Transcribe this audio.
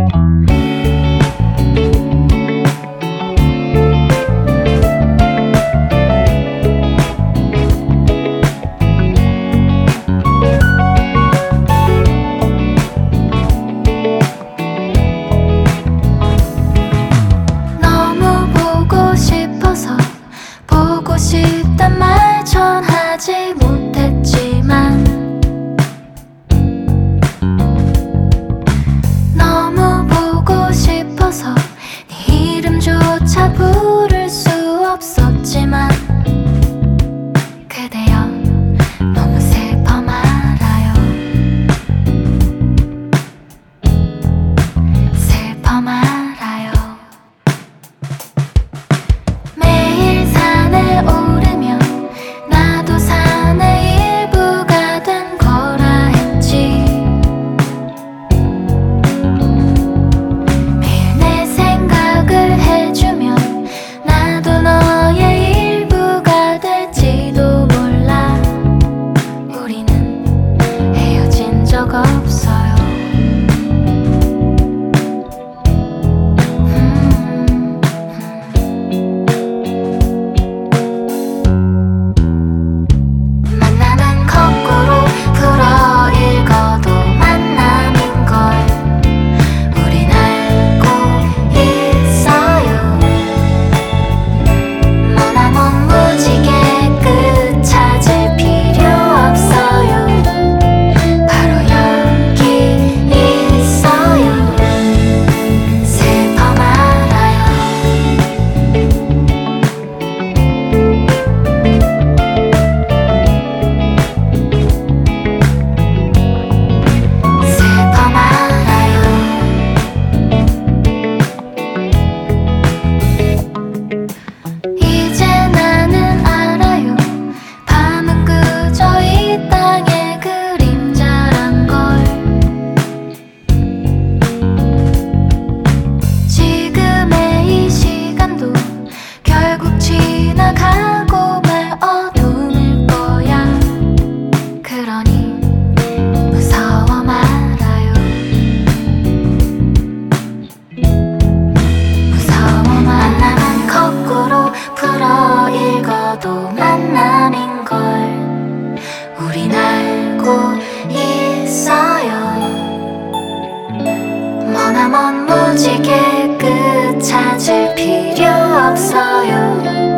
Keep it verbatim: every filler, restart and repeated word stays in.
싶단 말 전하지 못했지만 너무 보고 싶어서 네 이름조차 부를 수 없었지만 그대여 너무 슬퍼 말아요. 슬퍼 말아요. 매일 산에 오르면 나도 산의 일부가 된 거라 했지. 매일 내 생각을 해주면 나도 너의 일부가 될지도 몰라. 우리는 헤어진 적 없어요. 지나가고 말 어둠일 거야. 그러니 무서워 말아요. 무서워 만나면 거꾸로 풀어 읽어도 만남인걸 우린 알고 있어요. 머나먼 무지개 끝 찾을 필요 없어요.